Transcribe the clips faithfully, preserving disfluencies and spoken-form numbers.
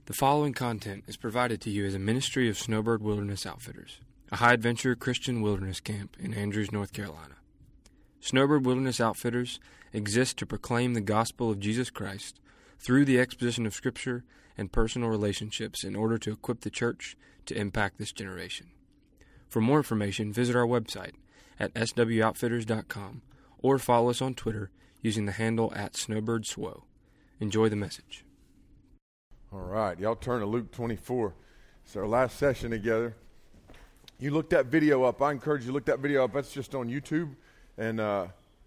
The following content is provided to you as a ministry of Snowbird Wilderness Outfitters, a high-adventure Christian wilderness camp in Andrews, North Carolina. Snowbird Wilderness Outfitters exists to proclaim the gospel of Jesus Christ through the exposition of Scripture and personal relationships in order to equip the church to impact this generation. For more information, visit our website at s w outfitters dot com or follow us on Twitter using the handle at snowbirdswo. Enjoy the message. All right, y'all turn to Luke twenty-four. It's our last session together. You look that video up. I encourage you to look that video up. That's just on YouTube, and uh,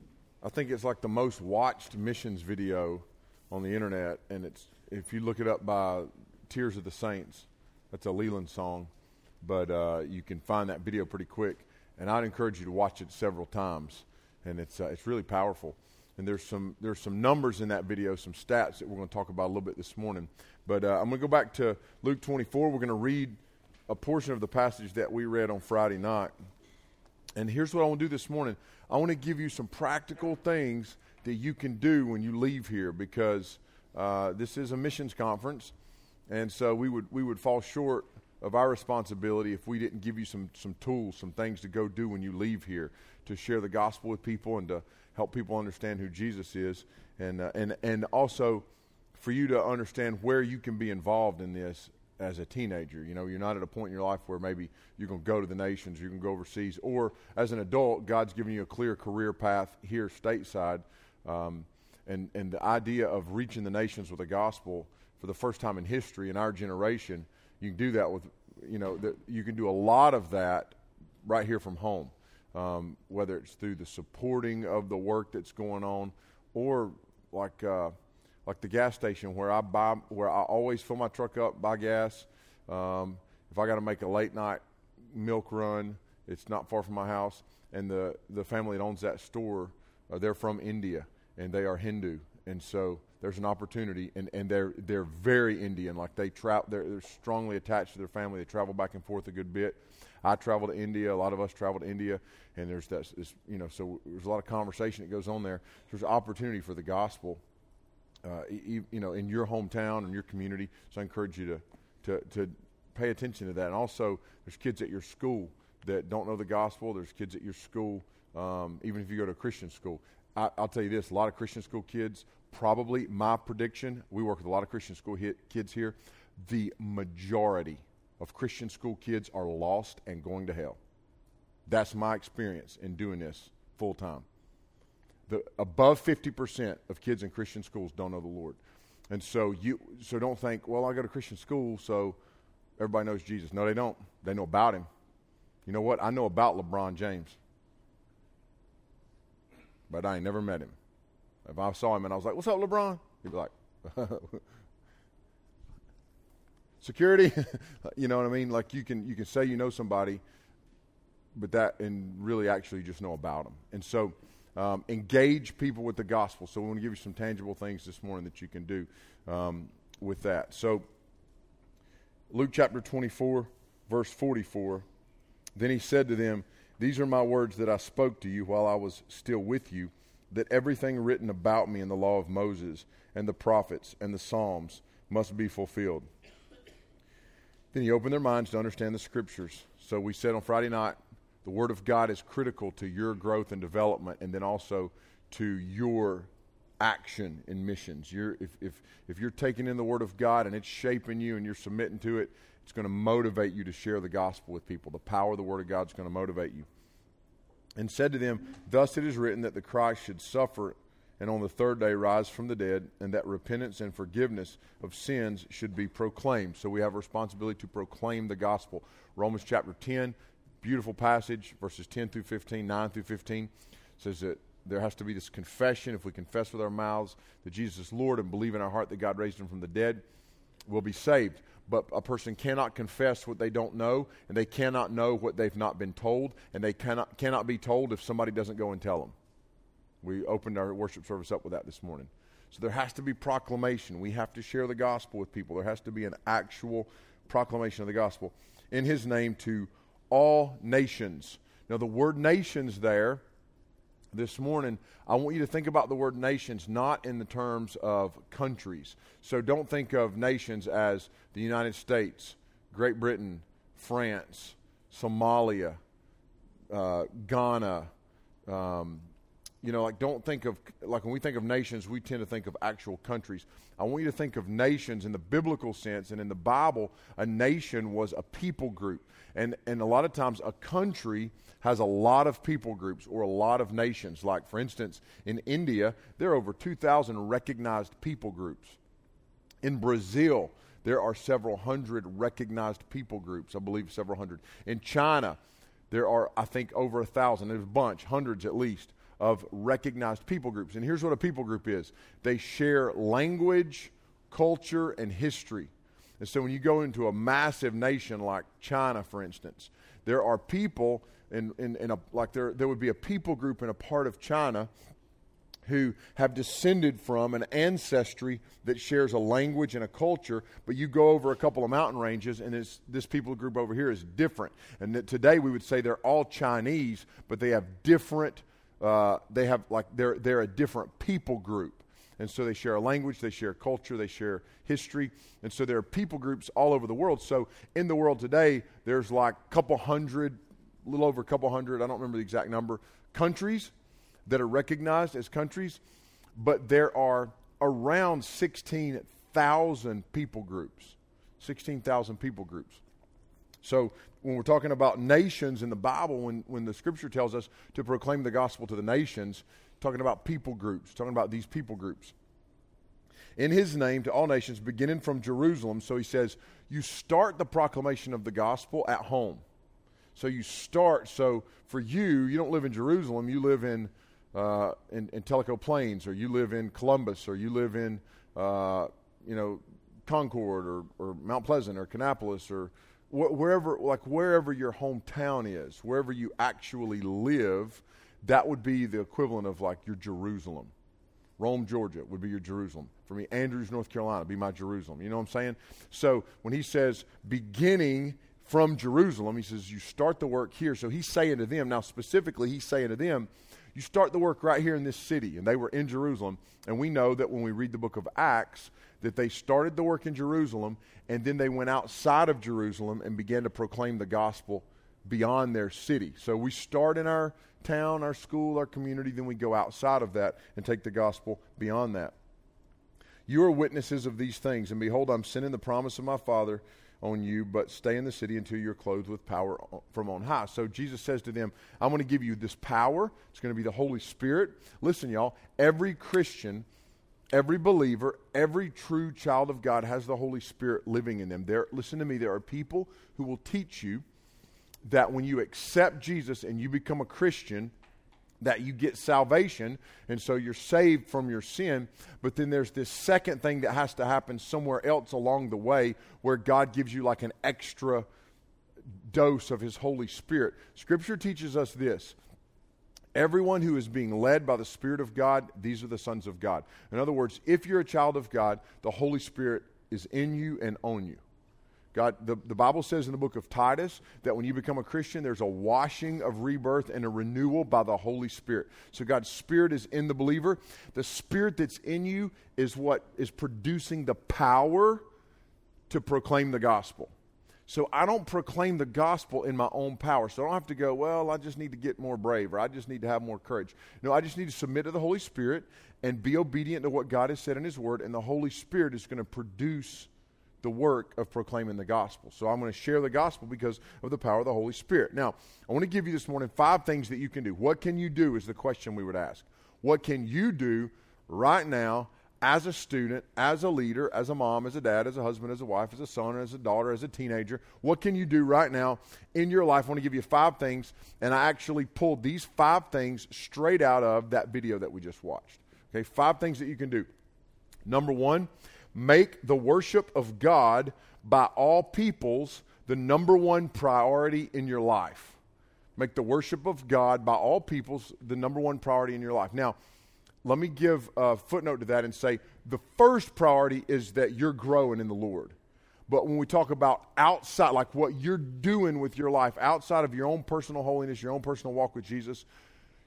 I think it's like the most watched missions video on the internet. And it's if you look it up by Tears of the Saints, that's a Leland song, but uh, you can find that video pretty quick. And I'd encourage you to watch it several times, and it's uh, it's really powerful. And there's some there's some numbers in that video, some stats that we're going to talk about a little bit this morning. But uh, I'm going to go back to Luke twenty-four. We're going to read a portion of the passage that we read on Friday night. And here's what I want to do this morning. I want to give you some practical things that you can do when you leave here, because uh, this is a missions conference, and so we would we would fall short of our responsibility if we didn't give you some some tools, some things to go do when you leave here, to share the gospel with people and to help people understand who Jesus is, and uh, and and also for you to understand where you can be involved in this as a teenager. You know, you're not at a point in your life where maybe you're going to go to the nations, you're going to go overseas, or as an adult, God's given you a clear career path here stateside, um, and and the idea of reaching the nations with the gospel for the first time in history in our generation. You can do that with, you know, the, you can do a lot of that right here from home. Um, whether it's through the supporting of the work that's going on, or like uh, like the gas station where I buy, where I always fill my truck up, buy gas. Um, if I got to make a late night milk run, it's not far from my house, and the the family that owns that store, uh, they're from India and they are Hindu, and so there's an opportunity, and, and they're they're very Indian, like they tra- they're, they're strongly attached to their family. They travel back and forth a good bit. I travel to India. A lot of us travel to India, and there's that, this, you know, so there's a lot of conversation that goes on there. There's opportunity for the gospel, uh, you, you know, in your hometown and your community. So I encourage you to, to to pay attention to that. And also, there's kids at your school that don't know the gospel. There's kids at your school, um, even if you go to a Christian school. I, I'll tell you this: a lot of Christian school kids, probably my prediction. We work with a lot of Christian school hit kids here. The majority of Christian school kids are lost and going to hell. That's my experience in doing this full time. The above fifty percent of kids in Christian schools don't know the Lord. And so you so don't think, well, I go to Christian school, so everybody knows Jesus. No, they don't. They know about him. You know what? I know about LeBron James, but I ain't never met him. If I saw him and I was like, what's up, LeBron? He'd be like, security, you know what I mean? Like you can you can say you know somebody, but that and really actually just know about them. And so um, engage people with the gospel. So we want to give you some tangible things this morning that you can do um, with that. So Luke chapter twenty-four, verse forty-four, then he said to them, these are my words that I spoke to you while I was still with you, that everything written about me in the law of Moses and the prophets and the Psalms must be fulfilled. Then he opened their minds to understand the Scriptures. So we said on Friday night, the Word of God is critical to your growth and development, and then also to your action in missions. You're, if, if, if you're taking in the Word of God and it's shaping you and you're submitting to it, it's going to motivate you to share the gospel with people. The power of the Word of God is going to motivate you. And said to them, thus it is written that the Christ should suffer and on the third day rise from the dead, and that repentance and forgiveness of sins should be proclaimed. So we have a responsibility to proclaim the gospel. Romans chapter ten, beautiful passage, verses ten through fifteen, nine through fifteen, says that there has to be this confession. If we confess with our mouths that Jesus is Lord and believe in our heart that God raised him from the dead, we'll be saved. But a person cannot confess what they don't know, and they cannot know what they've not been told, and they cannot cannot be told if somebody doesn't go and tell them. We opened our worship service up with that this morning. So there has to be proclamation. We have to share the gospel with people. There has to be an actual proclamation of the gospel in his name to all nations. Now the word nations there this morning, I want you to think about the word nations not in the terms of countries. So don't think of nations as the United States, Great Britain, France, Somalia, uh, Ghana. Um, you know, like don't think of, like when we think of nations, we tend to think of actual countries. I want you to think of nations in the biblical sense, and in the Bible, a nation was a people group. And, and a lot of times a country has a lot of people groups or a lot of nations. Like, for instance, in India, there are over two thousand recognized people groups. In Brazil, there are several hundred recognized people groups, I believe several hundred. In China, there are, I think, over a thousand. There's a bunch, hundreds at least, of recognized people groups. And here's what a people group is. They share language, culture, and history. And so when you go into a massive nation like China, for instance, there are people in, in, in a, like there, there would be a people group in a part of China who have descended from an ancestry that shares a language and a culture, but you go over a couple of mountain ranges and it's, this people group over here is different. And that today we would say they're all Chinese, but they have different, uh, they have like, they're, they're a different people group. And so they share a language, they share culture, they share history. And so there are people groups all over the world. So in the world today, there's like a couple hundred, a little over a couple hundred, I don't remember the exact number, countries that are recognized as countries. But there are around sixteen thousand people groups. sixteen thousand people groups. So when we're talking about nations in the Bible, when, when the Scripture tells us to proclaim the gospel to the nations, talking about people groups, talking about these people groups. In his name to all nations, beginning from Jerusalem. So he says, you start the proclamation of the gospel at home. So you start, so for you, you don't live in Jerusalem, you live in, uh, in, in Tellico Plains, or you live in Columbus, or you live in, uh, you know, Concord, or, or Mount Pleasant, or Kannapolis, or wh- wherever, like wherever your hometown is, wherever you actually live. That would be the equivalent of like your Jerusalem. Rome, Georgia would be your Jerusalem. For me, Andrews, North Carolina would be my Jerusalem. You know what I'm saying? So when he says beginning from Jerusalem, he says you start the work here. So he's saying to them, now specifically he's saying to them, you start the work right here in this city. And they were in Jerusalem. And we know that when we read the book of Acts, that they started the work in Jerusalem, and then they went outside of Jerusalem and began to proclaim the gospel beyond their city. So we start in our town, our school, our community, then we go outside of that and take the gospel beyond that. You are witnesses of these things, and behold, I'm sending the promise of my Father on you, but stay in the city until you're clothed with power from on high. So Jesus says to them, I'm going to give you this power. It's going to be the Holy Spirit. Listen, y'all, every Christian, every believer, every true child of God has the Holy Spirit living in them. There, listen to me, there are people who will teach you that when you accept Jesus and you become a Christian, that you get salvation, and so you're saved from your sin. But then there's this second thing that has to happen somewhere else along the way, where God gives you like an extra dose of his Holy Spirit. Scripture teaches us this. Everyone who is being led by the Spirit of God, these are the sons of God. In other words, if you're a child of God, the Holy Spirit is in you and on you. God, the, the Bible says in the book of Titus that when you become a Christian, there's a washing of rebirth and a renewal by the Holy Spirit. So God's Spirit is in the believer. The Spirit that's in you is what is producing the power to proclaim the gospel. So I don't proclaim the gospel in my own power. So I don't have to go, well, I just need to get more brave, or I just need to have more courage. No, I just need to submit to the Holy Spirit and be obedient to what God has said in his word, and the Holy Spirit is going to produce the work of proclaiming the gospel. So I'm going to share the gospel because of the power of the Holy Spirit. Now, I want to give you this morning five things that you can do. What can you do is the question we would ask. What can you do right now as a student, as a leader, as a mom, as a dad, as a husband, as a wife, as a son, as a daughter, as a teenager? What can you do right now in your life? I want to give you five things, and I actually pulled these five things straight out of that video that we just watched. Okay, five things that you can do. Number one, make the worship of God by all peoples the number one priority in your life. Make the worship of God by all peoples the number one priority in your life. Now, let me give a footnote to that and say the first priority is that you're growing in the Lord. But when we talk about outside, like what you're doing with your life outside of your own personal holiness, your own personal walk with Jesus,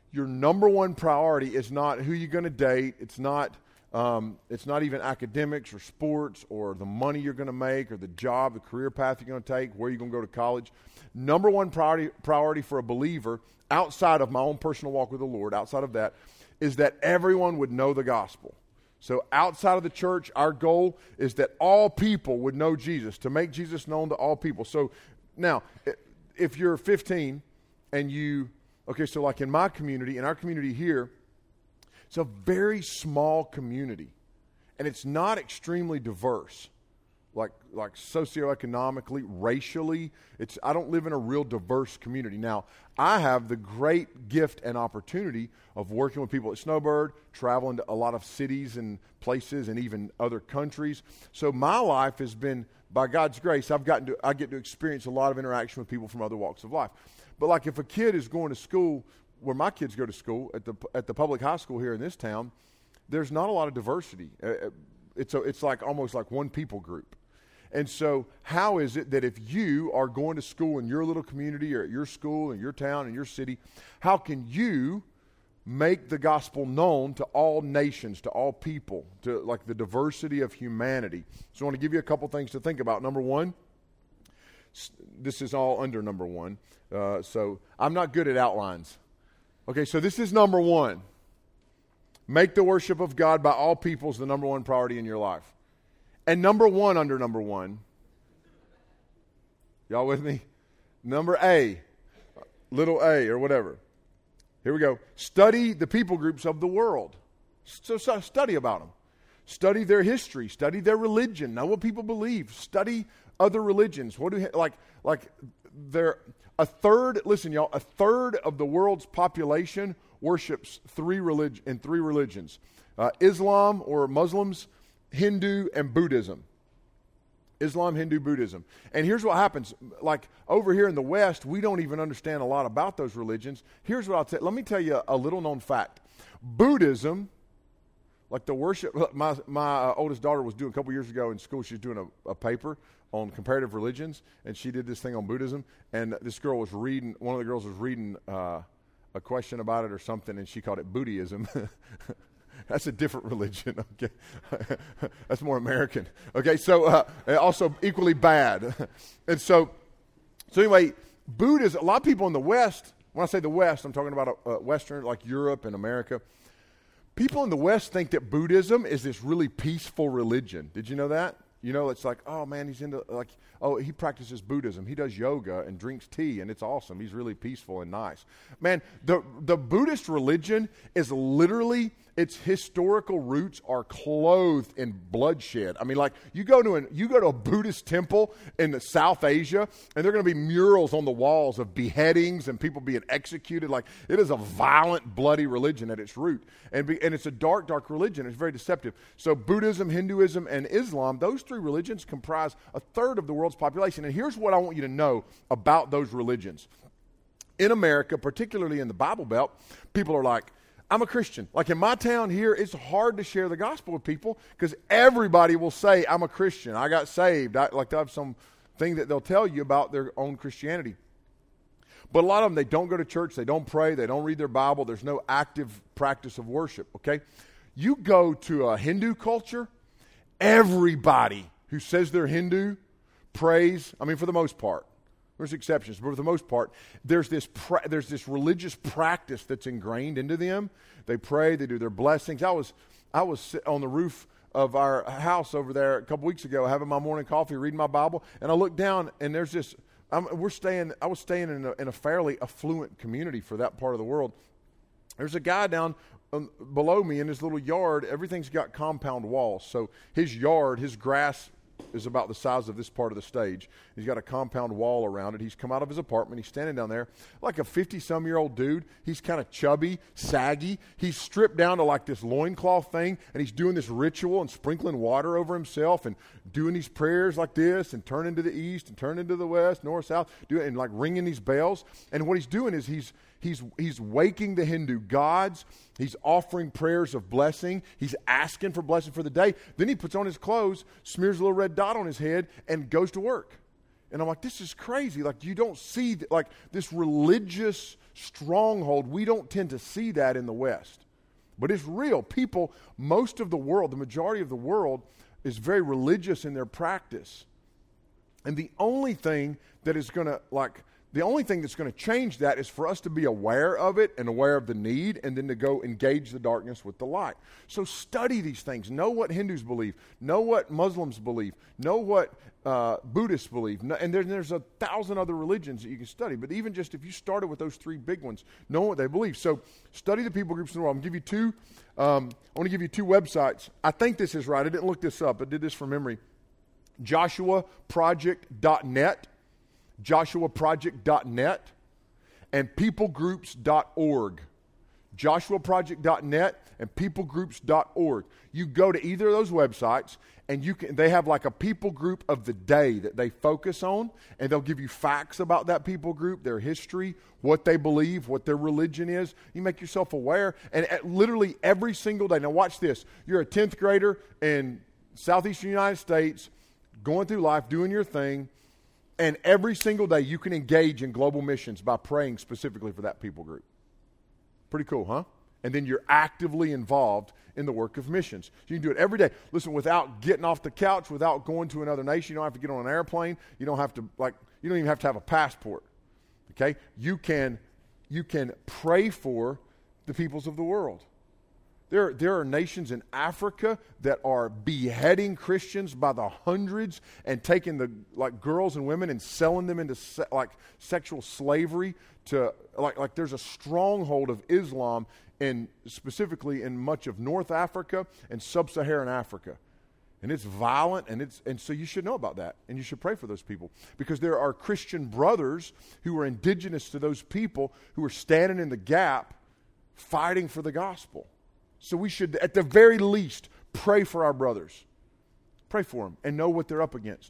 your number one priority is not who you're going to date. It's not um, it's not even academics or sports or the money you're going to make or the job, the career path you're going to take, where you're going to go to college. Number one priority priority for a believer, outside of my own personal walk with the Lord, outside of that, is that everyone would know the gospel. So outside of the church, our goal is that all people would know Jesus, to make Jesus known to all people. So now, if you're fifteen and you, okay, so like in my community, in our community here, it's a very small community. And it's not extremely diverse, like like socioeconomically, racially. It's I don't live in a real diverse community. Now, I have the great gift and opportunity of working with people at Snowbird, traveling to a lot of cities and places and even other countries. So my life has been, by God's grace, I've gotten to I get to experience a lot of interaction with people from other walks of life. But like if a kid is going to school where my kids go to school, at the at the public high school here in this town, there's not a lot of diversity. Uh, it's a, it's like almost like one people group. And so how is it that if you are going to school in your little community or at your school in your town in your city, how can you make the gospel known to all nations, to all people, to like the diversity of humanity? So I want to give you a couple things to think about. Number one, this is all under number one. Uh, so I'm not good at outlines. Okay, so this is number one. Make the worship of God by all peoples the number one priority in your life. And number one under number one, y'all with me? Number A, little a or whatever. Here we go. Study the people groups of the world. So, so study about them. Study their history. Study their religion. Know what people believe. Study other religions. What do like like they're a third? Listen, y'all. A third of the world's population worships three relig- in three religions: uh, Islam or Muslims, Hindu, and Buddhism. Islam, Hindu, Buddhism. And here's what happens. Like over here in the West, we don't even understand a lot about those religions. Here's what I'll tell you. Let me tell you a little known fact. Buddhism, like the worship, my, my uh, oldest daughter was doing a couple years ago in school, she was doing a, a paper on comparative religions, and she did this thing on Buddhism, and this girl was reading, one of the girls was reading uh, a question about it or something, and she called it Buddhism. That's a different religion, okay? That's more American. Okay, so uh, also equally bad. And so, so anyway, Buddhism, a lot of people in the West, when I say the West, I'm talking about a, a Western, like Europe and America. People in the West think that Buddhism is this really peaceful religion. Did you know that? You know, it's like, oh man, he's into, like, oh, he practices Buddhism. He does yoga and drinks tea, and it's awesome. He's really peaceful and nice. Man, the, the Buddhist religion is literally, its historical roots are clothed in bloodshed. I mean, like, you go to an, you go to a Buddhist temple in South Asia, and there are going to be murals on the walls of beheadings and people being executed. Like, it is a violent, bloody religion at its root. And, be, and it's a dark, dark religion. It's very deceptive. So Buddhism, Hinduism, and Islam, those three religions comprise a third of the world's population. And here's what I want you to know about those religions. In America, particularly in the Bible Belt, people are like, I'm a Christian. Like in my town here, it's hard to share the gospel with people because everybody will say, I'm a Christian. I got saved. I, like they have some thing that they'll tell you about their own Christianity. But a lot of them, they don't go to church. They don't pray. They don't read their Bible. There's no active practice of worship, okay? You go to a Hindu culture, everybody who says they're Hindu prays, I mean, for the most part. There's exceptions, but for the most part, there's this pra- there's this religious practice that's ingrained into them. They pray, they do their blessings. I was I was on the roof of our house over there a couple weeks ago, having my morning coffee, reading my Bible, and I looked down, and there's this. I'm, we're staying. I was staying in a, in a fairly affluent community for that part of the world. There's a guy down um, below me in his little yard. Everything's got compound walls, so his yard, his grass is about the size of this part of the stage. He's got a compound wall around it. He's come out of his apartment. He's standing down there like a fifty-some-year-old dude. He's kind of chubby, saggy. He's stripped down to like this loincloth thing, and he's doing this ritual and sprinkling water over himself and doing these prayers like this and turning to the east and turning to the west, north, south, doing and like ringing these bells. And what he's doing is he's He's he's waking the Hindu gods. He's offering prayers of blessing. He's asking for blessing for the day. Then he puts on his clothes, smears a little red dot on his head, and goes to work. And I'm like, this is crazy. Like, you don't see, th- like, this religious stronghold. We don't tend to see that in the West. But it's real. People, most of the world, the majority of the world, is very religious in their practice. And the only thing that is going to, like, the only thing that's going to change that is for us to be aware of it and aware of the need, and then to go engage the darkness with the light. So study these things. Know what Hindus believe. Know what Muslims believe. Know what uh, Buddhists believe. No, and there, there's a thousand other religions that you can study. But even just if you started with those three big ones, know what they believe. So study the people groups in the world. I'm going to give you two. Um, I want to give you two websites. I think this is right. I didn't look this up. I did this from memory. Joshua Project dot net. Joshua Project dot net and people groups dot org. Joshua Project dot net and people groups dot org. You go to either of those websites, and you can. They have like a people group of the day that they focus on, and they'll give you facts about that people group, their history, what they believe, what their religion is. You make yourself aware, and at literally every single day. Now watch this. You're a tenth grader in southeastern United States, going through life, doing your thing. And every single day you can engage in global missions by praying specifically for that people group. Pretty cool, huh? And then you're actively involved in the work of missions. So you can do it every day. Listen, without getting off the couch, without going to another nation, you don't have to get on an airplane. You don't have to, like, you don't even have to have a passport. Okay? You can, you can pray for the peoples of the world. There, there are nations in Africa that are beheading Christians by the hundreds and taking the like girls and women and selling them into se- like sexual slavery. To like like there's a stronghold of Islam in specifically in much of North Africa and Sub-Saharan Africa, and it's violent, and it's and so you should know about that, and you should pray for those people, because there are Christian brothers who are indigenous to those people who are standing in the gap, fighting for the gospel. So we should, at the very least, pray for our brothers. Pray for them and know what they're up against.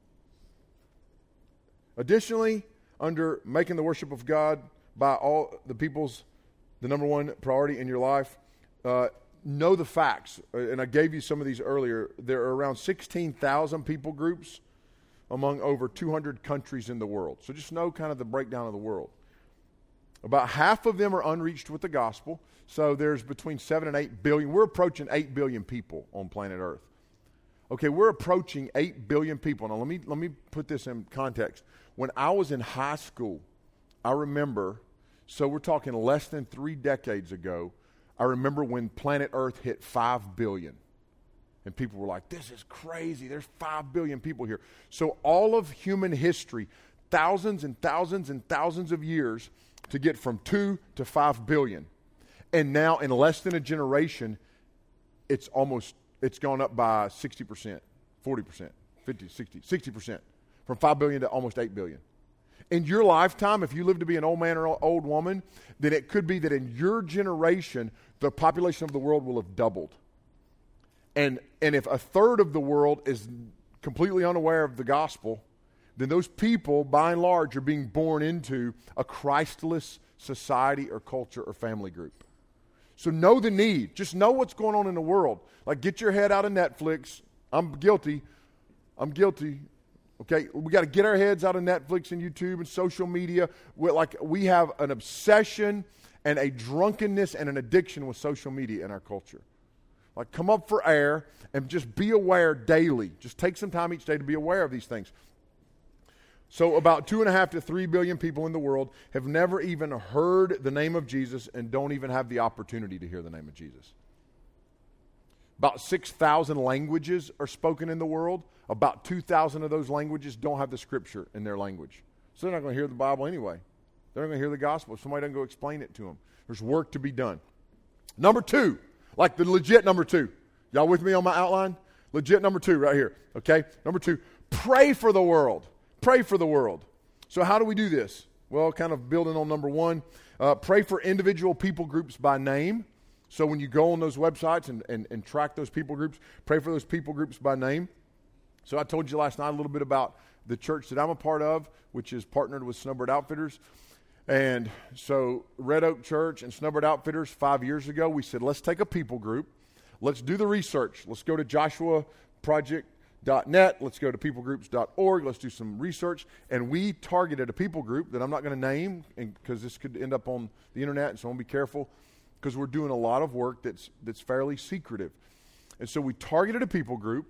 Additionally, under making the worship of God by all the people's, the number one priority in your life, uh, know the facts. And I gave you some of these earlier. There are around sixteen thousand people groups among over two hundred countries in the world. So just know kind of the breakdown of the world. About half of them are unreached with the gospel. So there's between seven and eight billion. We're approaching eight billion people on planet Earth. Okay, we're approaching eight billion people. Now let me let me put this in context. When I was in high school, I remember, so we're talking less than three decades ago, I remember when planet Earth hit five billion. And people were like, this is crazy. There's five billion people here. So all of human history, thousands and thousands and thousands of years to get from two to five billion. And now in less than a generation, it's almost, it's gone up by sixty percent, forty percent, fifty, sixty, sixty percent. From five billion to almost eight billion. In your lifetime, if you live to be an old man or old woman, then it could be that in your generation, the population of the world will have doubled. And and if a third of the world is completely unaware of the gospel, then those people, by and large, are being born into a Christless society or culture or family group. So know the need. Just know what's going on in the world. Like, get your head out of Netflix. I'm guilty. I'm guilty. Okay, we got to get our heads out of Netflix and YouTube and social media. We're like, we have an obsession and a drunkenness and an addiction with social media in our culture. Like, come up for air and just be aware daily. Just take some time each day to be aware of these things. So about two and a half to three billion people in the world have never even heard the name of Jesus and don't even have the opportunity to hear the name of Jesus. About six thousand languages are spoken in the world. About two thousand of those languages don't have the scripture in their language. So they're not going to hear the Bible anyway. They're not going to hear the gospel if somebody doesn't go explain it to them. There's work to be done. Number two, like the legit number two. Y'all with me on my outline? Legit number two right here, okay? Number two, pray for the world. Pray for the world. So how do we do this? Well, kind of building on number one, uh, pray for individual people groups by name. So when you go on those websites and, and, and track those people groups, pray for those people groups by name. So I told you last night a little bit about the church that I'm a part of, which is partnered with Snowbird Outfitters. And so Red Oak Church and Snowbird Outfitters, five years ago, we said, let's take a people group. Let's do the research. Let's go to Joshua Project dot net. Let's go to people groups dot org. Let's do some research. And we targeted a people group that I'm not going to name because this could end up on the internet, and so I want to be careful because we're doing a lot of work that's that's fairly secretive. And so we targeted a people group.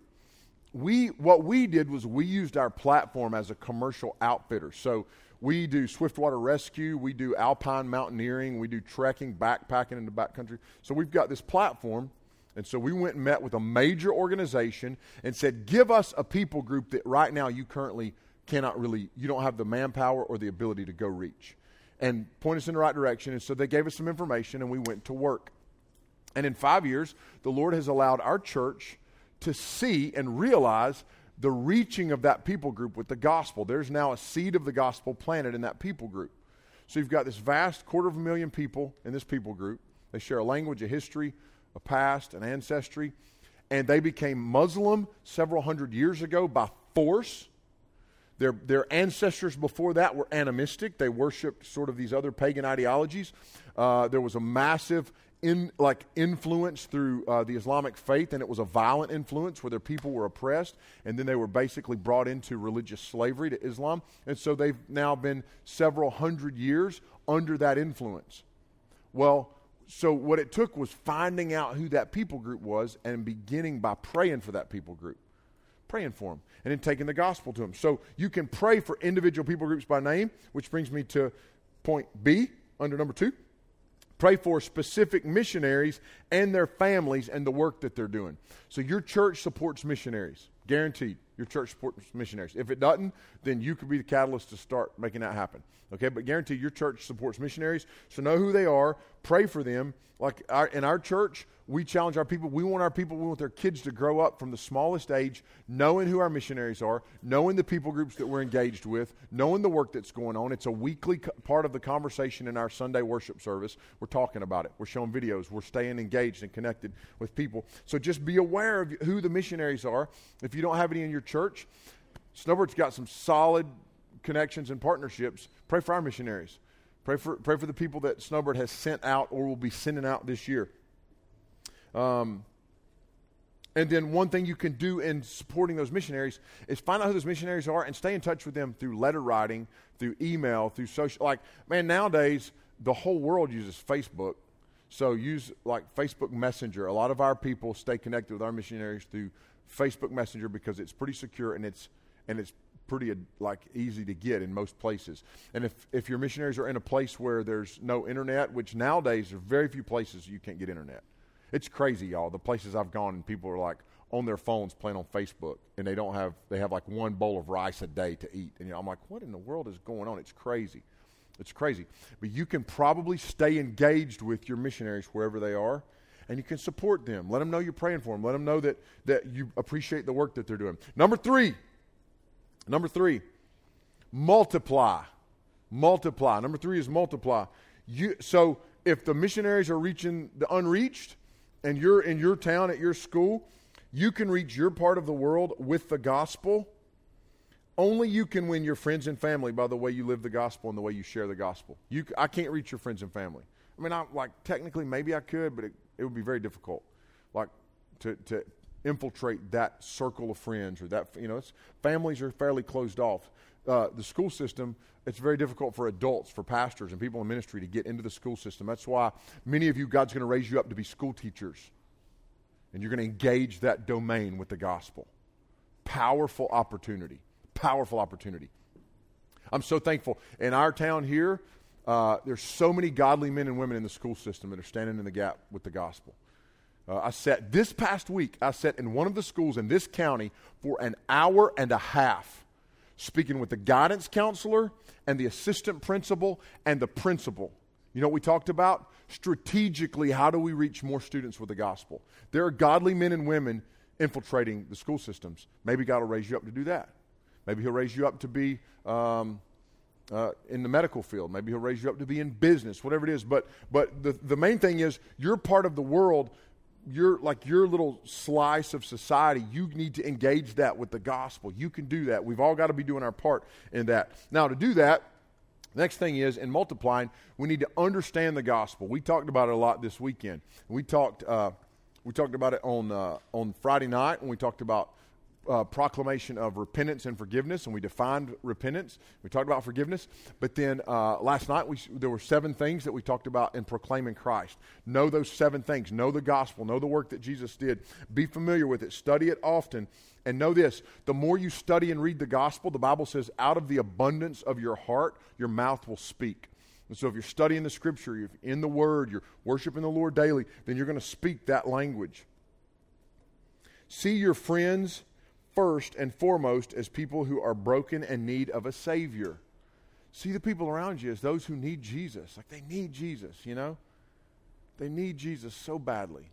We what we did was we used our platform as a commercial outfitter. So we do swiftwater rescue, we do alpine mountaineering, we do trekking, backpacking in the backcountry. So we've got this platform. And so we went and met with a major organization and said, give us a people group that right now you currently cannot really, you don't have the manpower or the ability to go reach. And point us in the right direction. And so they gave us some information and we went to work. And in five years, the Lord has allowed our church to see and realize the reaching of that people group with the gospel. There's now a seed of the gospel planted in that people group. So you've got this vast quarter of a million people in this people group. They share a language, a history, a past, an ancestry, and they became Muslim several hundred years ago by force. Their, their ancestors before that were animistic. They worshipped sort of these other pagan ideologies. Uh, there was a massive in, like influence through uh, the Islamic faith, and it was a violent influence where their people were oppressed, and then they were basically brought into religious slavery to Islam. And so they've now been several hundred years under that influence. Well, so what it took was finding out who that people group was and beginning by praying for that people group. Praying for them. And then taking the gospel to them. So you can pray for individual people groups by name, which brings me to point B under number two. Pray for specific missionaries and their families and the work that they're doing. So your church supports missionaries. Guaranteed. Your church supports missionaries. If it doesn't, then you could be the catalyst to start making that happen. Okay, but guaranteed your church supports missionaries. So know who they are. Pray for them. Like our, in our church, we challenge our people. We want our people, we want their kids to grow up from the smallest age, knowing who our missionaries are, knowing the people groups that we're engaged with, knowing the work that's going on. It's a weekly co- part of the conversation in our Sunday worship service. We're talking about it. We're showing videos. We're staying engaged and connected with people. So just be aware of who the missionaries are. If you don't have any in your church, Snowbird's got some solid connections and partnerships. Pray for our missionaries. Pray for pray for the people that Snowbird has sent out or will be sending out this year. Um, and then one thing you can do in supporting those missionaries is find out who those missionaries are and stay in touch with them through letter writing, through email, through social. Like, man, nowadays the whole world uses Facebook. So use like Facebook Messenger. A lot of our people stay connected with our missionaries through Facebook Messenger because it's pretty secure and it's and it's pretty uh, like easy to get in most places. And if, if your missionaries are in a place where there's no internet, which nowadays there are very few places you can't get internet. It's crazy, y'all. The places I've gone and people are like on their phones playing on Facebook and they don't have, they have like one bowl of rice a day to eat. And you know, I'm like, what in the world is going on? It's crazy. It's crazy. But you can probably stay engaged with your missionaries wherever they are. And you can support them. Let them know you're praying for them. Let them know that, that you appreciate the work that they're doing. Number three. Number three. Multiply. Multiply. Number three is multiply. You, so if the missionaries are reaching the unreached and you're in your town at your school, you can reach your part of the world with the gospel. Only you can win your friends and family by the way you live the gospel and the way you share the gospel. You, I can't reach your friends and family. I mean, I, like technically maybe I could, but it, it would be very difficult, like to to infiltrate that circle of friends or that, you know, it's, families are fairly closed off. Uh, the school system, it's very difficult for adults, for pastors and people in ministry to get into the school system. That's why many of you, God's going to raise you up to be school teachers. And you're going to engage that domain with the gospel. Powerful opportunity. Powerful opportunity. I'm so thankful. In our town here, uh, there's so many godly men and women in the school system that are standing in the gap with the gospel. Uh, I sat, this past week, I sat in one of the schools in this county for an hour and a half, speaking with the guidance counselor and the assistant principal and the principal. You know what we talked about? Strategically, how do we reach more students with the gospel? There are godly men and women infiltrating the school systems. Maybe God will raise you up to do that. Maybe he'll raise you up to be um, uh, in the medical field. Maybe he'll raise you up to be in business, whatever it is. But but the, the main thing is you're part of the world. You're like your little slice of society. You need to engage that with the gospel. You can do that. We've all got to be doing our part in that. Now, to do that, next thing is, in multiplying, we need to understand the gospel. We talked about it a lot this weekend. We talked uh, we talked about it on uh, on Friday night when we talked about uh, proclamation of repentance and forgiveness, and we defined repentance. We talked about forgiveness. But then uh, last night, we, there were seven things that we talked about in proclaiming Christ. Know those seven things. Know the gospel. Know the work that Jesus did. Be familiar with it. Study it often. And know this, the more you study and read the gospel, the Bible says, out of the abundance of your heart, your mouth will speak. And so if you're studying the Scripture, you're in the Word, you're worshiping the Lord daily, then you're going to speak that language. See your friends first and foremost as people who are broken and need of a Savior. See the people around you as those who need Jesus. Like they need Jesus, you know? They need Jesus so badly.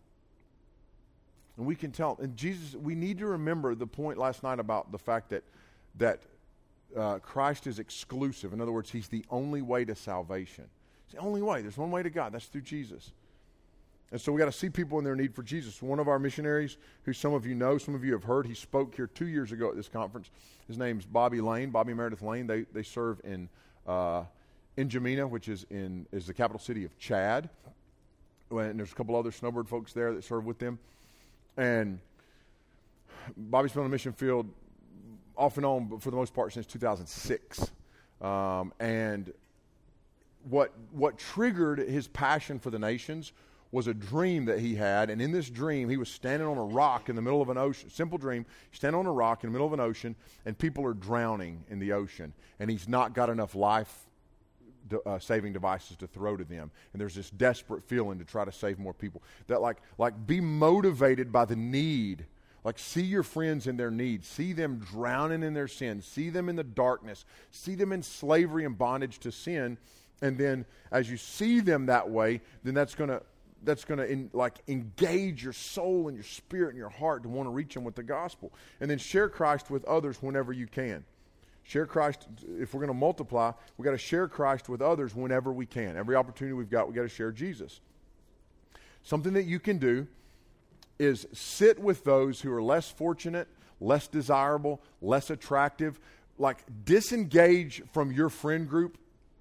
And we can tell. And Jesus, we need to remember the point last night about the fact that that uh, Christ is exclusive. In other words, He's the only way to salvation. It's the only way. There's one way to God. That's through Jesus. And so we got to see people in their need for Jesus. One of our missionaries, who some of you know, some of you have heard, he spoke here two years ago at this conference. His name's Bobby Lane, Bobby Meredith Lane. They they serve in uh, N'Djamena, which is in is the capital city of Chad. And there's a couple other snowbird folks there that serve with them. And Bobby's been on the mission field off and on, but for the most part, since two thousand six. Um, and what what triggered his passion for the nations was a dream that he had. And in this dream, he was standing on a rock in the middle of an ocean. Simple dream. Standing on a rock in the middle of an ocean, and people are drowning in the ocean. And he's not got enough life Uh, saving devices to throw to them, and there's this desperate feeling to try to save more people. That like like be motivated by the need. Like see your friends in their need. See them drowning in their sin. See them in the darkness. See them in slavery and bondage to sin. And then as you see them that way, then that's gonna that's gonna in, like engage your soul and your spirit and your heart to want to reach them with the gospel. And then share Christ with others whenever you can. Share Christ, if we're going to multiply, we've got to share Christ with others whenever we can. Every opportunity we've got, we've got to share Jesus. Something that you can do is sit with those who are less fortunate, less desirable, less attractive. Like disengage from your friend group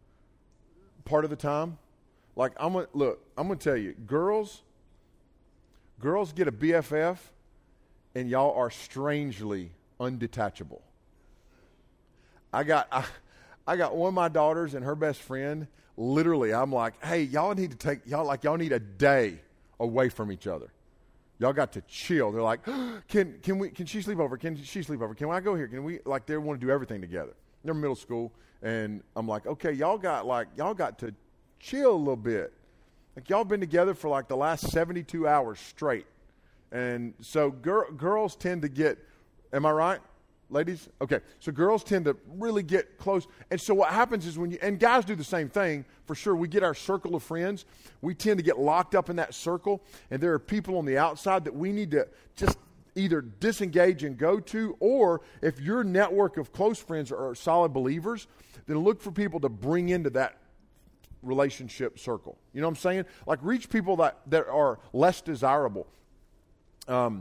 part of the time. Like I'm gonna, look, I'm going to tell you, girls, girls get a B F F and y'all are strangely undetachable. I got I, I got one of my daughters and her best friend. Literally, I'm like, hey, y'all need to take y'all like y'all need a day away from each other. Y'all got to chill. They're like, can can we can she sleep over? Can she sleep over? Can I go here? Can we like they want to do everything together. They're middle school, and I'm like, okay, y'all got like y'all got to chill a little bit. Like y'all been together for like the last seventy-two hours straight, and so gir- girls tend to get. Am I right? Ladies? Okay. So girls tend to really get close. And so what happens is when you, and guys do the same thing, for sure. We get our circle of friends. We tend to get locked up in that circle. And there are people on the outside that we need to just either disengage and go to, or if your network of close friends are solid believers, then look for people to bring into that relationship circle. You know what I'm saying? Like reach people that, that are less desirable. Um,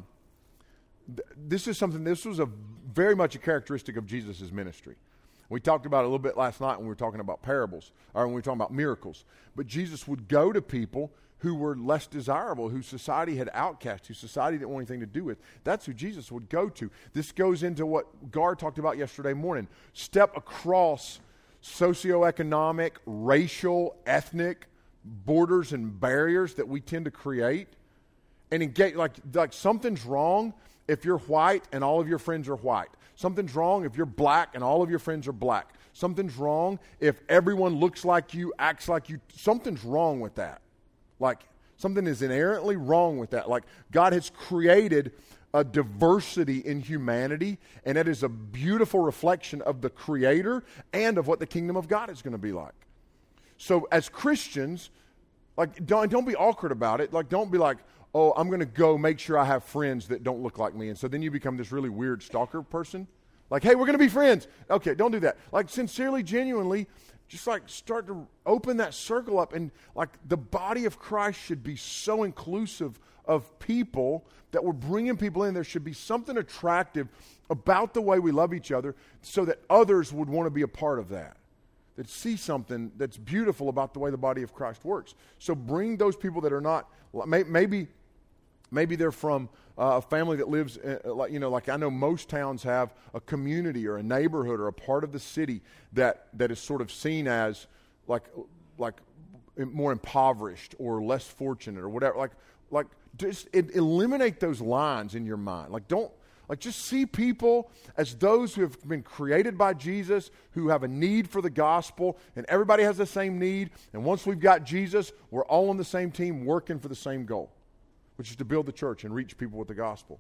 This is something, this was a very much a characteristic of Jesus' ministry. We talked about it a little bit last night when we were talking about parables, or when we were talking about miracles. But Jesus would go to people who were less desirable, who society had outcast, who society didn't want anything to do with. That's who Jesus would go to. This goes into what Gar talked about yesterday morning. Step across socioeconomic, racial, ethnic borders and barriers that we tend to create. And engage, like, like something's wrong if you're white and all of your friends are white. Something's wrong if you're black and all of your friends are black. Something's wrong if everyone looks like you, acts like you. Something's wrong with that. Like, something is inherently wrong with that. Like, God has created a diversity in humanity, and that is a beautiful reflection of the Creator and of what the kingdom of God is going to be like. So, as Christians, like, don't, don't be awkward about it. Like, don't be like, oh, I'm going to go make sure I have friends that don't look like me. And so then you become this really weird stalker person. Like, hey, we're going to be friends. Okay, don't do that. Like, sincerely, genuinely, just like start to open that circle up. And like the body of Christ should be so inclusive of people that we're bringing people in. There should be something attractive about the way we love each other so that others would want to be a part of that. That see something that's beautiful about the way the body of Christ works. So bring those people that are not, maybe maybe they're from uh, a family that lives, in, like you know, like I know most towns have a community or a neighborhood or a part of the city that that is sort of seen as like like more impoverished or less fortunate or whatever. Like like just it, eliminate those lines in your mind. Like don't. Like just see people as those who have been created by Jesus, who have a need for the gospel, and everybody has the same need. And once we've got Jesus, we're all on the same team working for the same goal, which is to build the church and reach people with the gospel.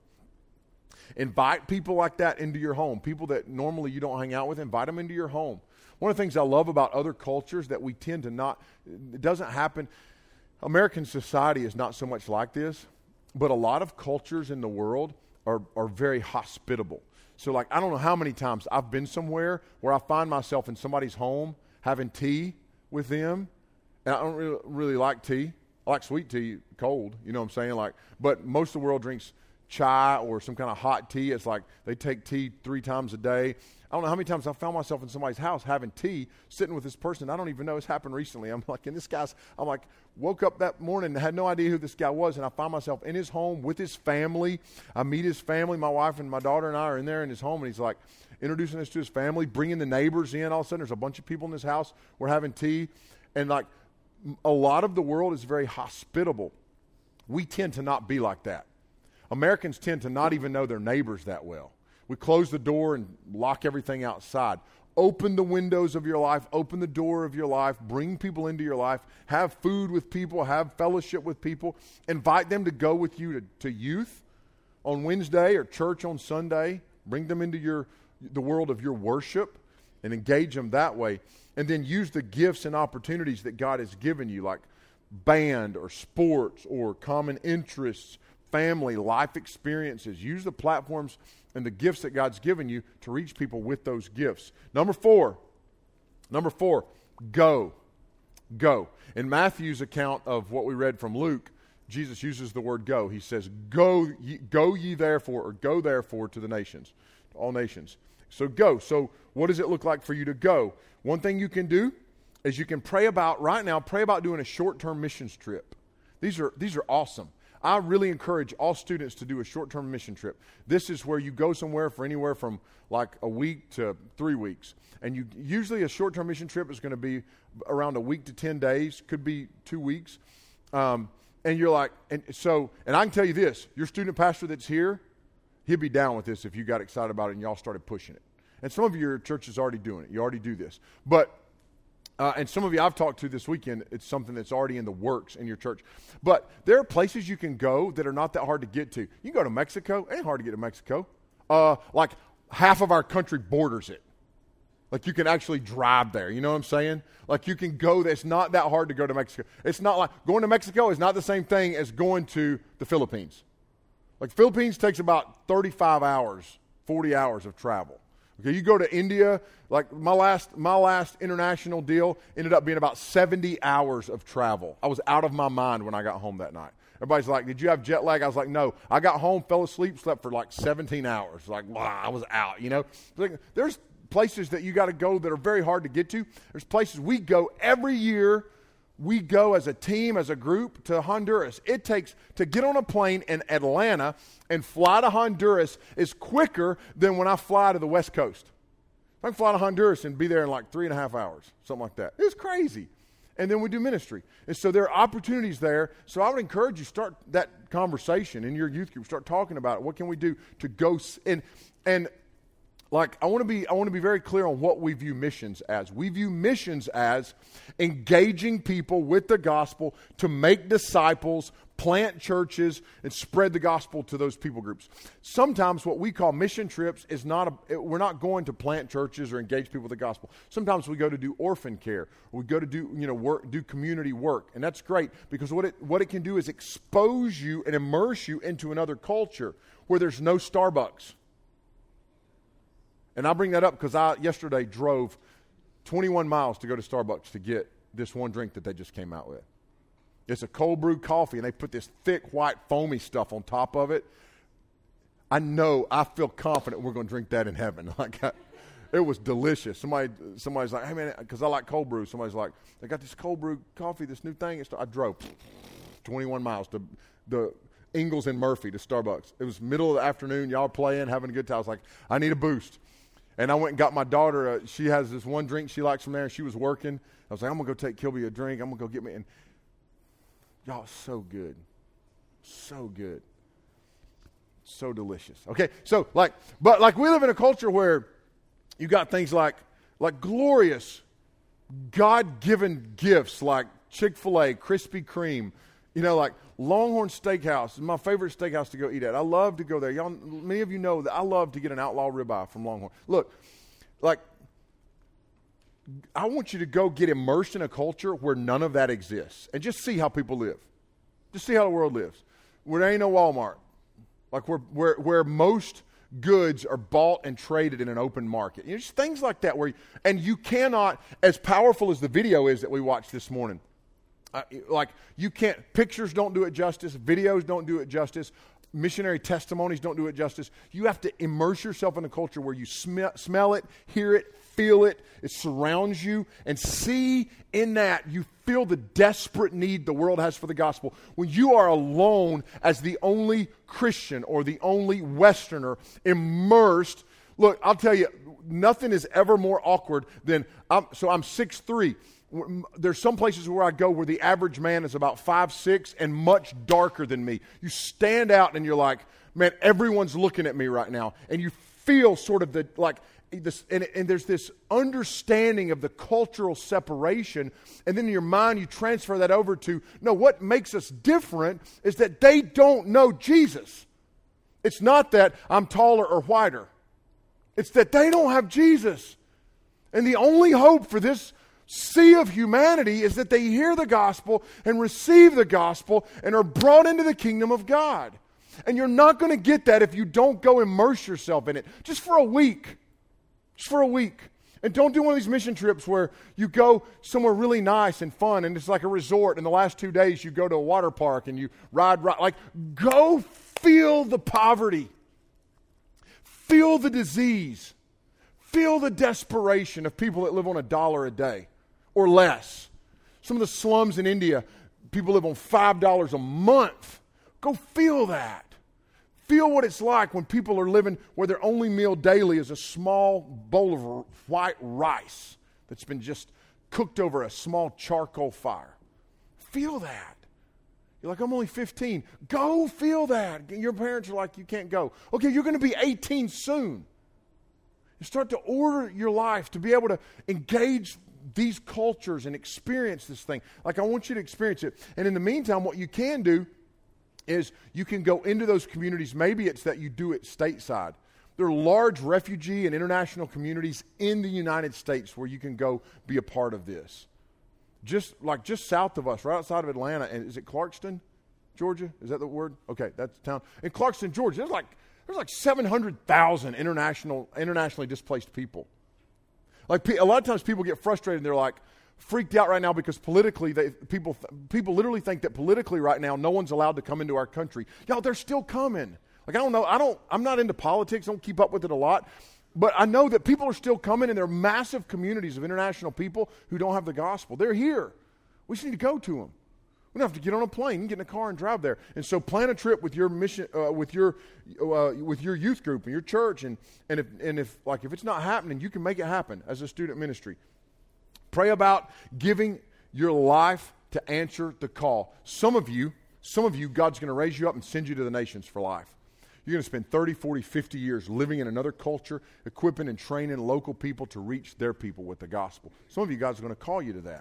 Invite people like that into your home. People that normally you don't hang out with, invite them into your home. One of the things I love about other cultures that we tend to not, it doesn't happen. American society is not so much like this, but a lot of cultures in the world Are, are very hospitable. So like, I don't know how many times I've been somewhere where I find myself in somebody's home having tea with them, and I don't really, really like tea. I like sweet tea cold, you know what I'm saying? Like, but most of the world drinks chai or some kind of hot tea. It's like they take tea three times a day. I don't know how many times I found myself in somebody's house having tea, sitting with this person. I don't even know it's happened recently. I'm like, and this guy's, I'm like, woke up that morning and had no idea who this guy was, and I find myself in his home with his family. I meet his family. My wife and my daughter and I are in there in his home, and he's like introducing us to his family, bringing the neighbors in. All of a sudden, there's a bunch of people in this house. We're having tea, and like a lot of the world is very hospitable. We tend to not be like that. Americans tend to not even know their neighbors that well. We close the door and lock everything outside. Open the windows of your life. Open the door of your life. Bring people into your life. Have food with people. Have fellowship with people. Invite them to go with you to, to youth on Wednesday or church on Sunday. Bring them into your the world of your worship and engage them that way. And then use the gifts and opportunities that God has given you, like band or sports or common interests, family, life experiences. Use the platforms and the gifts that God's given you to reach people with those gifts. Number four, number four, go. Go. In Matthew's account of what we read from Luke, Jesus uses the word go. He says, go ye, go ye therefore, or go therefore to the nations, to all nations. So go. So what does it look like for you to go? One thing you can do is you can pray about, right now, pray about doing a short-term missions trip. These are these are awesome. I really encourage all students to do a short-term mission trip. This is where you go somewhere for anywhere from like a week to three weeks. And you usually a short-term mission trip is going to be around a week to ten days, could be two weeks. Um, and you're like, and so, and I can tell you this, your student pastor that's here, he'd be down with this if you got excited about it and y'all started pushing it. And some of your church is already doing it. You already do this. But Uh, and some of you I've talked to this weekend, it's something that's already in the works in your church. But there are places you can go that are not that hard to get to. You can go to Mexico. It ain't hard to get to Mexico. Uh, like half of our country borders it. Like you can actually drive there. You know what I'm saying? Like you can go there. It's not that hard to go to Mexico. It's not like going to Mexico is not the same thing as going to the Philippines. Like Philippines takes about thirty-five hours, forty hours of travel. Okay, you go to India, like my last my last international deal ended up being about seventy hours of travel. I was out of my mind when I got home that night. Everybody's like, did you have jet lag? I was like, no. I got home, fell asleep, slept for like seventeen hours. Like, wow, I was out, you know. Like, there's places that you got to go that are very hard to get to. There's places we go every year. We go as a team, as a group, to Honduras. It takes, to get on a plane in Atlanta and fly to Honduras is quicker than when I fly to the West Coast. I can fly to Honduras and be there in like three and a half hours, something like that. It's crazy. And then we do ministry. And so there are opportunities there. So I would encourage you, start that conversation in your youth group. Start talking about it. What can we do to go, and and Like, I want to be I want to be very clear on what we view missions as. We view missions as engaging people with the gospel to make disciples, plant churches, and spread the gospel to those people groups. Sometimes what we call mission trips is not a, we're not going to plant churches or engage people with the gospel. Sometimes we go to do orphan care. We go to do, you know, work, do community work. And that's great because what it what it can do is expose you and immerse you into another culture where there's no Starbucks. And I bring that up because I yesterday drove twenty-one miles to go to Starbucks to get this one drink that they just came out with. It's a cold brew coffee, and they put this thick, white, foamy stuff on top of it. I know, I feel confident we're going to drink that in heaven. Like, I, it was delicious. Somebody, somebody's like, hey, man, because I like cold brew. Somebody's like, they got this cold brew coffee, this new thing. It's, I drove twenty-one miles to the Ingalls and Murphy to Starbucks. It was middle of the afternoon. Y'all playing, having a good time. I was like, I need a boost. And I went and got my daughter. Uh, she has this one drink she likes from there. She was working. I was like, I'm going to go take Kilby a drink. I'm going to go get me. And y'all, so good. So good. So delicious. Okay, so like, but like we live in a culture where you got things like, like glorious, God-given gifts like Chick-fil-A, Krispy Kreme, you know, like Longhorn Steakhouse is my favorite steakhouse to go eat at. I love to go there. Y'all, many of you know that I love to get an outlaw ribeye from Longhorn. Look, like, I want you to go get immersed in a culture where none of that exists and just see how people live. Just see how the world lives. Where there ain't no Walmart. Like where where where most goods are bought and traded in an open market. You know, just things like that where, you, and you cannot, as powerful as the video is that we watched this morning, uh, like you can't, pictures don't do it justice, videos don't do it justice, missionary testimonies don't do it justice. You have to immerse yourself in a culture where you smell, smell it, hear it, feel it, it surrounds you, and see in that you feel the desperate need the world has for the gospel. When you are alone as the only Christian or the only Westerner immersed, look, I'll tell you, nothing is ever more awkward than, I'm, so I'm six three. There's some places where I go where the average man is about five six and much darker than me. You stand out and you're like, man, everyone's looking at me right now. And you feel sort of the, like, This, and, and there's this understanding of the cultural separation, and then in your mind you transfer that over to, no, what makes us different is that they don't know Jesus. It's not that I'm taller or whiter. It's that they don't have Jesus. And the only hope for this sea of humanity is that they hear the gospel and receive the gospel and are brought into the kingdom of God. And you're not going to get that if you don't go immerse yourself in it, just for a week. Just for a week. And don't do one of these mission trips where you go somewhere really nice and fun and it's like a resort and the last two days you go to a water park and you ride, ride. Like, go feel the poverty. Feel the disease. Feel the desperation of people that live on a dollar a day or less. Some of the slums in India, people live on five dollars a month. Go feel that. Feel what it's like when people are living where their only meal daily is a small bowl of white rice that's been just cooked over a small charcoal fire. Feel that. You're like, I'm only fifteen. Go feel that. Your parents are like, you can't go. Okay, you're going to be eighteen soon. You start to order your life to be able to engage these cultures and experience this thing. Like, I want you to experience it. And in the meantime, what you can do is you can go into those communities. Maybe it's that you do it stateside. There are large refugee and international communities in the United States where you can go be a part of this. Just like just south of us, right outside of Atlanta, and is it Clarkston, Georgia? Is that the word? Okay, that's the town. In Clarkston, Georgia, there's like there's like seven hundred thousand international internationally displaced people. Like a lot of times people get frustrated and they're like, freaked out right now because politically, they, people people literally think that politically right now, no one's allowed to come into our country. Y'all, they're still coming. Like, I don't know, I don't, I'm not into politics, I don't keep up with it a lot, but I know that people are still coming, and there are massive communities of international people who don't have the gospel. They're here. We just need to go to them. We don't have to get on a plane and get in a car and drive there. And so plan a trip with your mission, uh, with your uh, with your youth group and your church, and and if and if like if it's not happening, you can make it happen as a student ministry. Pray about giving your life to answer the call. Some of you, some of you, God's going to raise you up and send you to the nations for life. You're going to spend thirty, forty, fifty years living in another culture, equipping and training local people to reach their people with the gospel. Some of you, God's going to call you to that.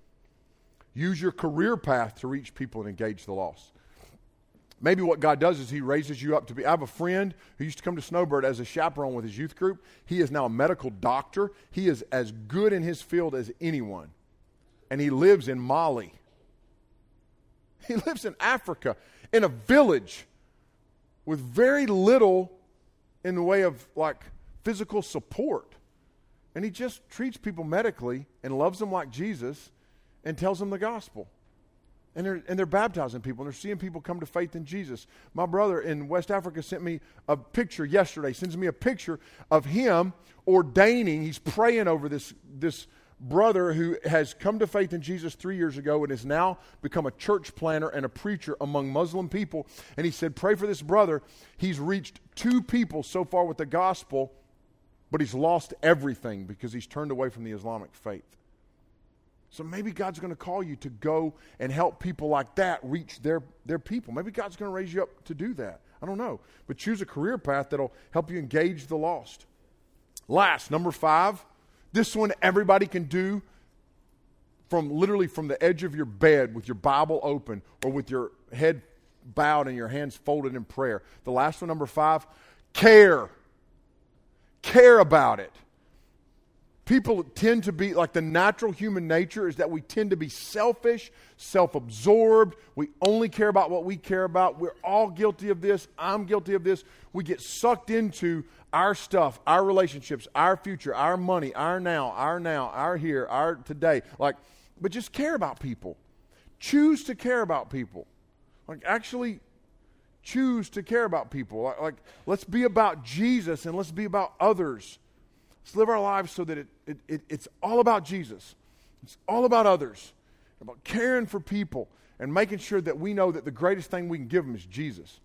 Use your career path to reach people and engage the lost. Maybe what God does is he raises you up to be. I have a friend who used to come to Snowbird as a chaperone with his youth group. He is now a medical doctor. He is as good in his field as anyone. And he lives in Mali. He lives in Africa, in a village with very little in the way of like physical support. And he just treats people medically and loves them like Jesus and tells them the gospel. And they're, and they're baptizing people, and they're seeing people come to faith in Jesus. My brother in West Africa sent me a picture yesterday, sends me a picture of him ordaining, he's praying over this, this brother who has come to faith in Jesus three years ago and has now become a church planner and a preacher among Muslim people. And he said, pray for this brother. He's reached two people so far with the gospel, but he's lost everything because he's turned away from the Islamic faith. So maybe God's going to call you to go and help people like that reach their, their people. Maybe God's going to raise you up to do that. I don't know. But choose a career path that'll help you engage the lost. Last, number five, this one everybody can do from literally from the edge of your bed with your Bible open or with your head bowed and your hands folded in prayer. The last one, number five, care. Care about it. People tend to be, like the natural human nature is that we tend to be selfish, self-absorbed. We only care about what we care about. We're all guilty of this. I'm guilty of this. We get sucked into our stuff, our relationships, our future, our money, our now, our now, our here, our today. Like, but just care about people. Choose to care about people. Like, actually choose to care about people. Like, like let's be about Jesus and let's be about others. Let's live our lives so that it, it, it, it's all about Jesus. It's all about others, about caring for people and making sure that we know that the greatest thing we can give them is Jesus.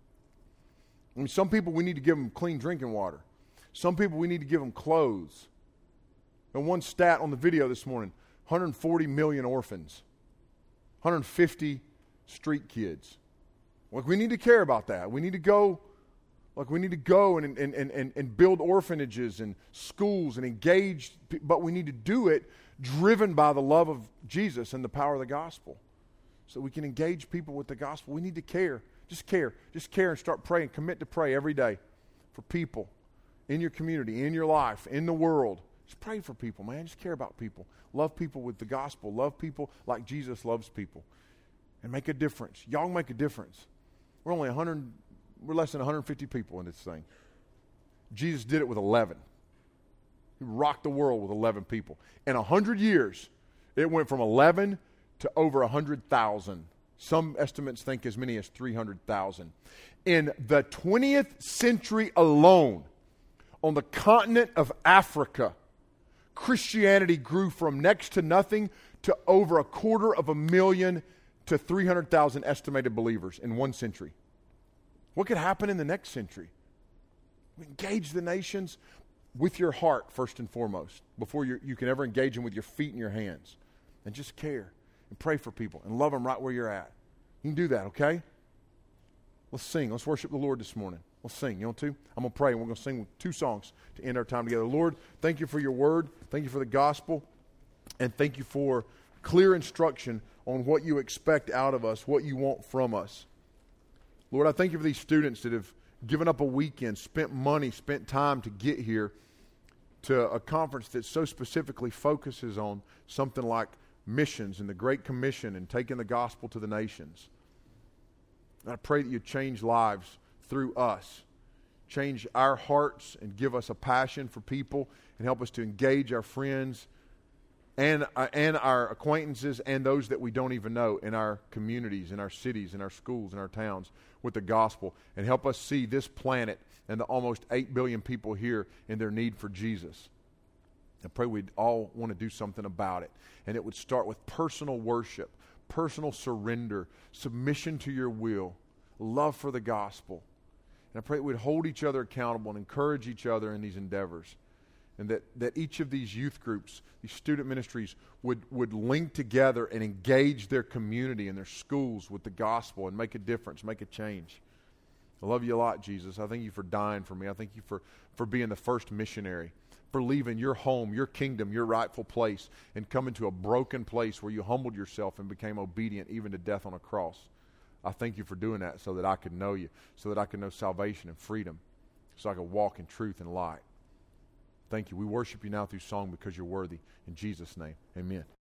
I mean, some people we need to give them clean drinking water. Some people we need to give them clothes. And one stat on the video this morning, one hundred forty million orphans, one hundred fifty street kids. Like, we need to care about that. We need to go... Like, we need to go and, and, and, and build orphanages and schools and engage, but we need to do it driven by the love of Jesus and the power of the gospel. So we can engage people with the gospel. We need to care. Just care. Just care and start praying. Commit to pray every day for people in your community, in your life, in the world. Just pray for people, man. Just care about people. Love people with the gospel. Love people like Jesus loves people. And make a difference. Y'all make a difference. We're only one hundred... We're less than one hundred fifty people in this thing. Jesus did it with eleven. He rocked the world with eleven people. In one hundred years, it went from eleven to over one hundred thousand. Some estimates think as many as three hundred thousand. In the twentieth century alone, on the continent of Africa, Christianity grew from next to nothing to over a quarter of a million to three hundred thousand estimated believers in one century. What could happen in the next century? Engage the nations with your heart, first and foremost, before you you can ever engage them with your feet and your hands. And just care and pray for people and love them right where you're at. You can do that, okay? Let's sing. Let's worship the Lord this morning. Let's sing. You want to? I'm going to pray, and we're going to sing two songs to end our time together. Lord, thank you for your word. Thank you for the gospel. And thank you for clear instruction on what you expect out of us, what you want from us. Lord, I thank you for these students that have given up a weekend, spent money, spent time to get here to a conference that so specifically focuses on something like missions and the Great Commission and taking the gospel to the nations. And I pray that you change lives through us. Change our hearts and give us a passion for people and help us to engage our friends and, uh, and our acquaintances and those that we don't even know in our communities, in our cities, in our schools, in our towns with the gospel, and help us see this planet and the almost eight billion people here in their need for Jesus. I pray we'd all want to do something about it. And it would start with personal worship, personal surrender, submission to your will, love for the gospel. And I pray that we'd hold each other accountable and encourage each other in these endeavors. And that, that each of these youth groups, these student ministries, would, would link together and engage their community and their schools with the gospel and make a difference, make a change. I love you a lot, Jesus. I thank you for dying for me. I thank you for, for being the first missionary, for leaving your home, your kingdom, your rightful place, and coming to a broken place where you humbled yourself and became obedient even to death on a cross. I thank you for doing that so that I could know you, so that I could know salvation and freedom, so I could walk in truth and light. Thank you. We worship you now through song because you're worthy. In Jesus' name, amen.